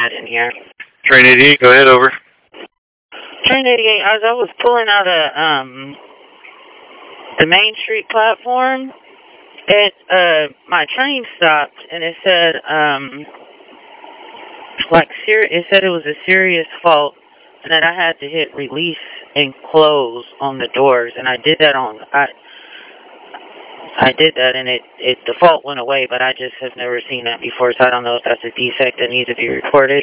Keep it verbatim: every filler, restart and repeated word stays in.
in here. Train eighty-eight, go ahead, over. Train eighty-eight, as I was pulling out of um, the Main Street platform, it, uh, my train stopped, and it said, um, like, ser it said it was a serious fault, and that I had to hit release and close on the doors, and I did that on, I, I did that, and it, it, the fault went away, but I just have never seen that before, so I don't know if that's a defect that needs to be reported.